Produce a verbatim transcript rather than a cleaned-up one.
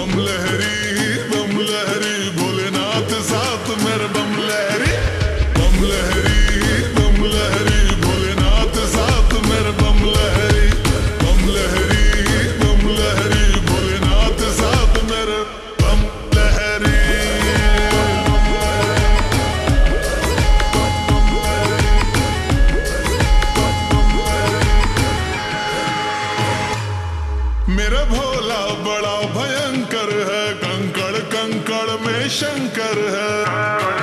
बम लहरी बम लहरी भोलेनाथ साथ मेरे बम लहरी बम लहरी बम लहरी भोलेनाथ साथ मेरे बम लहरी बम लहरी बम लहरी भोलेनाथ साथ मेरे बम लहरी। मेरा भोला बड़ा भयंकर है, कंकड़ कंकड़ में शंकर है।